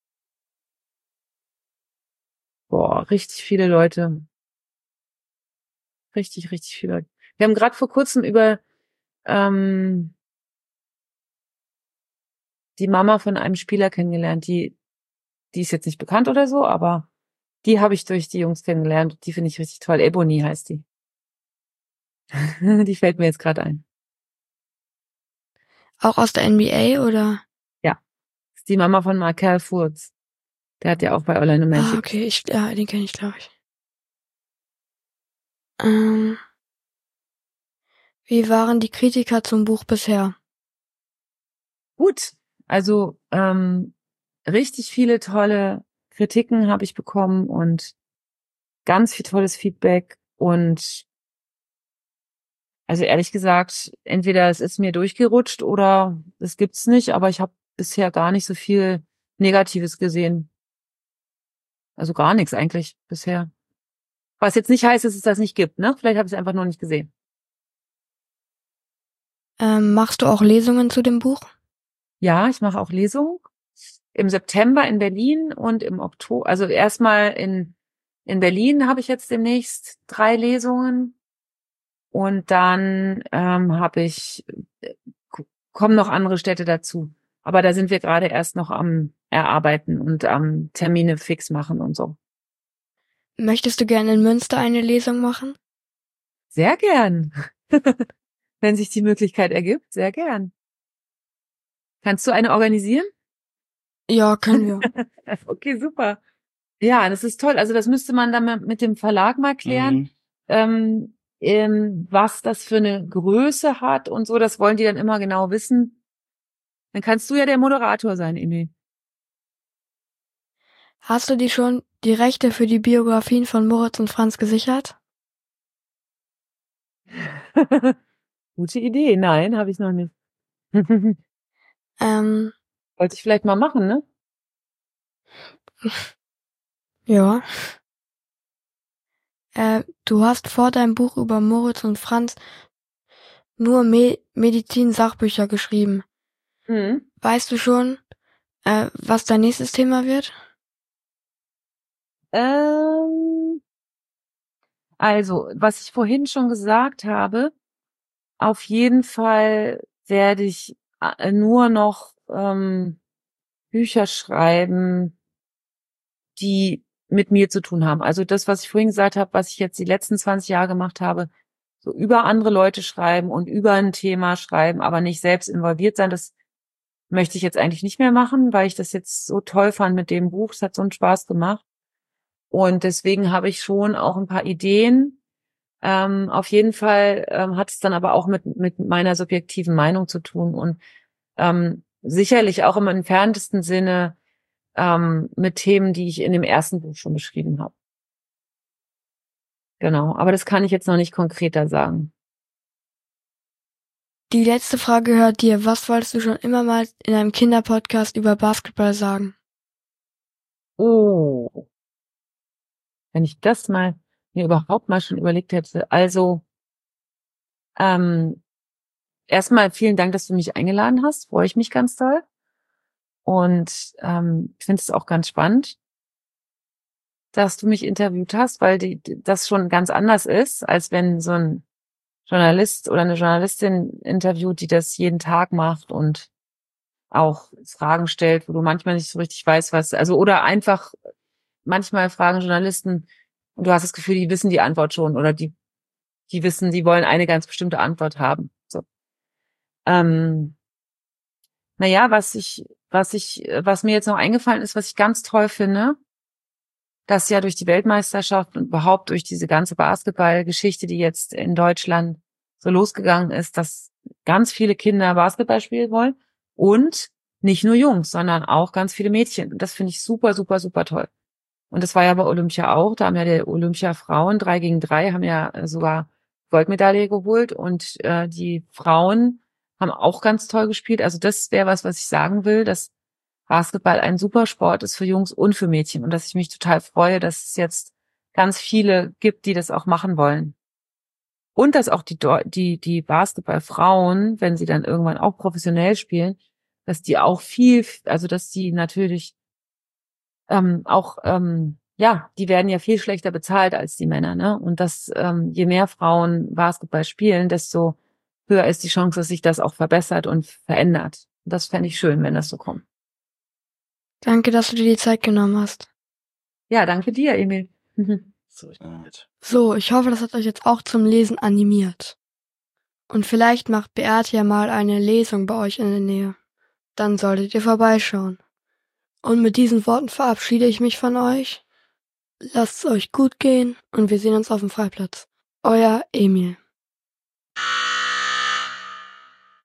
S3: Boah, richtig viele Leute. Richtig, richtig viele Leute. Wir haben gerade vor kurzem über ähm, die Mama von einem Spieler kennengelernt, die, die ist jetzt nicht bekannt oder so, aber die habe ich durch die Jungs kennengelernt. Die finde ich richtig toll. Ebony heißt die. Die fällt mir jetzt gerade ein.
S2: Auch aus der N B A oder?
S3: Ja, ist die Mama von Markel Fultz. Der hat ja auch bei Orlando Magic.
S2: Ah, okay, ich, ja, den kenne ich, glaube ich. Ähm, wie waren die Kritiker zum Buch bisher?
S3: Gut, also ähm, richtig viele tolle Kritiken habe ich bekommen und ganz viel tolles Feedback und also ehrlich gesagt, entweder es ist mir durchgerutscht oder es gibt's nicht, aber ich habe bisher gar nicht so viel Negatives gesehen. Also gar nichts eigentlich bisher. Was jetzt nicht heißt, dass es das nicht gibt, ne? Vielleicht habe ich es einfach noch nicht gesehen.
S2: Ähm, machst du auch Lesungen zu dem Buch?
S3: Ja, ich mache auch Lesungen. Im September in Berlin und im Oktober, also erstmal in, in Berlin habe ich jetzt demnächst drei Lesungen. Und dann ähm, habe ich, äh, kommen noch andere Städte dazu. Aber da sind wir gerade erst noch am Erarbeiten und am Termine fix machen und so.
S2: Möchtest du gerne in Münster eine Lesung machen?
S3: Sehr gern. Wenn sich die Möglichkeit ergibt, sehr gern. Kannst du eine organisieren?
S2: Ja, können wir.
S3: Okay, super. Ja, das ist toll. Also das müsste man dann mit dem Verlag mal klären,
S4: Mhm.
S3: ähm, ähm, was das für eine Größe hat und so. Das wollen die dann immer genau wissen. Dann kannst du ja der Moderator sein, Emil.
S2: Hast du dir schon die Rechte für die Biografien von Moritz und Franz gesichert?
S3: Gute Idee. Nein, habe ich noch nicht.
S2: Ähm,
S3: Wollte ich vielleicht mal machen, ne?
S2: ja. Äh, du hast vor deinem Buch über Moritz und Franz nur Me- Medizin-Sachbücher geschrieben.
S3: Mhm.
S2: Weißt du schon, äh, was dein nächstes Thema wird?
S3: Ähm, also, was ich vorhin schon gesagt habe, auf jeden Fall werde ich äh, nur noch ähm, Bücher schreiben, die mit mir zu tun haben. Also das, was ich vorhin gesagt habe, was ich jetzt die letzten zwanzig Jahre gemacht habe, so über andere Leute schreiben und über ein Thema schreiben, aber nicht selbst involviert sein, das möchte ich jetzt eigentlich nicht mehr machen, weil ich das jetzt so toll fand mit dem Buch. Es hat so einen Spaß gemacht. Und deswegen habe ich schon auch ein paar Ideen. Ähm, auf jeden Fall ähm, hat es dann aber auch mit, mit meiner subjektiven Meinung zu tun und ähm, sicherlich auch im entferntesten Sinne ähm, mit Themen, die ich in dem ersten Buch schon beschrieben habe. Genau, aber das kann ich jetzt noch nicht konkreter sagen.
S2: Die letzte Frage gehört dir. Was wolltest du schon immer mal in einem Kinderpodcast über Basketball sagen?
S3: Oh, wenn ich das mal mir überhaupt mal schon überlegt hätte. Also ähm, erstmal vielen Dank, dass du mich eingeladen hast. Freue ich mich ganz toll. Und ähm, ich finde es auch ganz spannend, dass du mich interviewt hast, weil die, das schon ganz anders ist, als wenn so ein Journalist oder eine Journalistin interviewt, die das jeden Tag macht und auch Fragen stellt, wo du manchmal nicht so richtig weißt, was, also oder einfach manchmal fragen Journalisten und du hast das Gefühl, die wissen die Antwort schon oder die die wissen, die wollen eine ganz bestimmte Antwort haben. So. Ähm, naja, was ich, was ich, was mir jetzt noch eingefallen ist, was ich ganz toll finde, dass ja durch die Weltmeisterschaft und überhaupt durch diese ganze Basketballgeschichte, die jetzt in Deutschland so losgegangen ist, dass ganz viele Kinder Basketball spielen wollen und nicht nur Jungs, sondern auch ganz viele Mädchen. Und das finde ich super, super, super toll. Und das war ja bei Olympia auch. Da haben ja die Olympia-Frauen drei gegen drei haben ja sogar Goldmedaille geholt und äh, die Frauen haben auch ganz toll gespielt. Also das wäre was, was ich sagen will, dass Basketball ein super Sport ist für Jungs und für Mädchen und dass ich mich total freue, dass es jetzt ganz viele gibt, die das auch machen wollen. Und dass auch die die die Basketballfrauen, wenn sie dann irgendwann auch professionell spielen, dass die auch viel, also dass die natürlich ähm, auch ähm, ja, die werden ja viel schlechter bezahlt als die Männer, ne? Und dass ähm, je mehr Frauen Basketball spielen, desto höher ist die Chance, dass sich das auch verbessert und verändert. Und das fände ich schön, wenn das so kommt.
S2: Danke, dass du dir die Zeit genommen hast.
S3: Ja, danke dir, Emil.
S4: So, ich bin mit.
S2: So, ich hoffe, das hat euch jetzt auch zum Lesen animiert. Und vielleicht macht Beate ja mal eine Lesung bei euch in der Nähe. Dann solltet ihr vorbeischauen. Und mit diesen Worten verabschiede ich mich von euch. Lasst es euch gut gehen und wir sehen uns auf dem Freiplatz. Euer Emil.